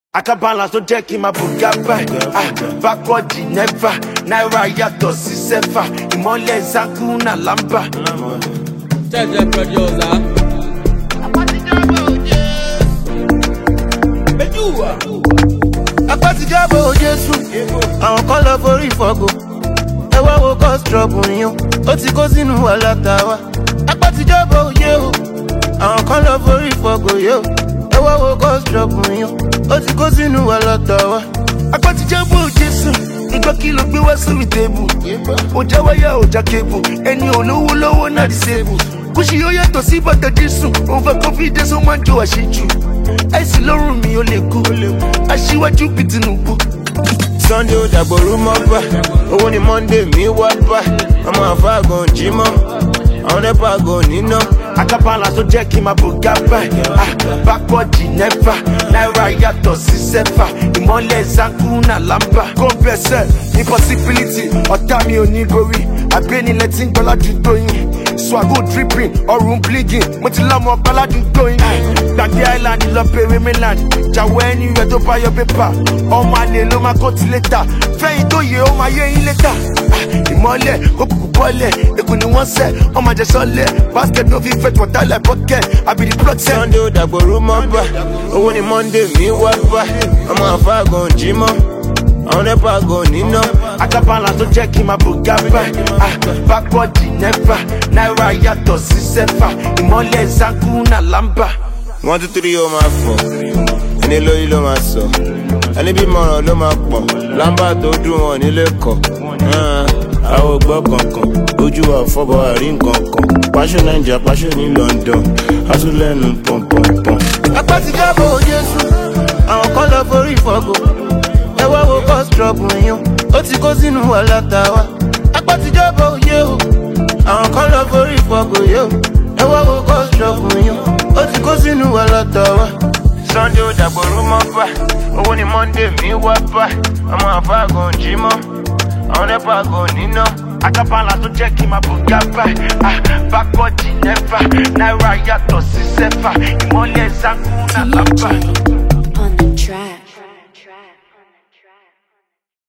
Akabala tó jẹ́ kí n máa bùgá báyìí. Backward never, náírà yàtọ̀ sí sẹ́fà. Ìmọ̀lẹ̀ Zakuna Lamba. Jẹ́jẹ́ producer. Apátijọ́bọ̀ Jésù, àwọn kan lọ forí fọ́gò. Ẹ wá wo cause trouble yín, ó ti kó sínú wàhálà tàwa. Apátijọ́bọ̀ òye o, àwọn kan lọ forí fọ́gò yó. Ẹ wá wo cause trouble yín, ó ti kó sínú wàhálà tàwa. Apátijọ́bọ̀ Jésù, ìgbà kí ló gbé wá sórí tébù. Ó já wáyà ó já kébù, ẹni olówó lọ́wọ́ náà disable. Kùsì yóò yàtọ̀ sí bàtà Jésù, overconfidence ó máa ń jọ àṣejù. Àìsí lọ́rùn mi ó lè kú, aṣíwájú bí Tinubu. Sunday ó dàgbòrú mọ́ bá, owó ni Monday mi wá bá. Ọmọ àfáàgùn jí mọ́, àwọn nẹ́pà gò níná. Akabala tó jẹ́ kí n máa bùgá báyìí. Backward never, náírà yàtọ̀ sí sẹ́fà. Ìmọ̀lẹ̀ Zakuna Lamba. Go bẹ̀sẹ̀, impossibility, ọ̀tá mi ò ní gorí. Àgbénilẹ̀ tí ń gbọ́ ládùúgbò yín. Swago dripping, ọrùn bleeding. Mo ti lọ́mọ ọba ládùúgbò yín. Gbàgbé island lọ bèrè mainland. Jàwọ́ ẹni rẹ̀ tó bá yọ pépà. Ọmọ àlè ló máa kó ti létà. Fẹ́yìn tó yẹ ó máa yé yín létà. Ìmọ̀lẹ̀ ó kúkú bọ́lẹ̀. Èkó ni wọ́n sẹ̀, ọmọ àjẹsọ́lẹ̀. Basket no fit fetch water like bucket. I be the plug set. Sunday ó dàgbòrú mọ́ bá, owó ni Monday mi wá bá. Ọmọ àfáàgùn jí mọ́, àwọn nẹ́pà gò níná. Akabala tó jẹ́ kí n máa bùgá báyìí. Backward never, náírà yàtọ̀ sí sẹ́fà. Ìmọ̀lẹ̀ Zakuna Lamba. 1 2 3 ó máa fọ̀, ẹni lórí ló máa sọ, ẹni bí mọ̀ràn ló máa pọ̀. Lámbà tó dùn wọn nílé kọ̀, àwọn ògbọ́ kankan, ojú wa fọ́bọ̀ àrí nǹkan kan. Pàṣẹ Naija, pàṣẹ ní London, asúlẹ̀nu pọ̀npọ̀npọ̀n. Apátijọ́bọ̀ Jésù, àwọn kan lọ forí fọ́gò. Ẹ wá wo cause trouble yín, ó ti kó sínú wàhálà tàwa. Apátijọ́bọ̀ òye o, àwọn kan lọ forí fọ́gò yó. Ẹ wá wo cause trouble yín, ó ti kó sínú wàhálà tàwa. Sunday ó dàgbòrú mọ́ bá, owó ni Monday mi wá bá. Ọmọ àfáàgùn jí mọ́, àwọn nẹ́pà gò níná. Akabala tó jẹ́ kí n máa bùgá báyìí. Backward never, náírà yàtọ̀ sí sẹ́fà. Ìmọ̀lẹ̀ Zakuna Lamba.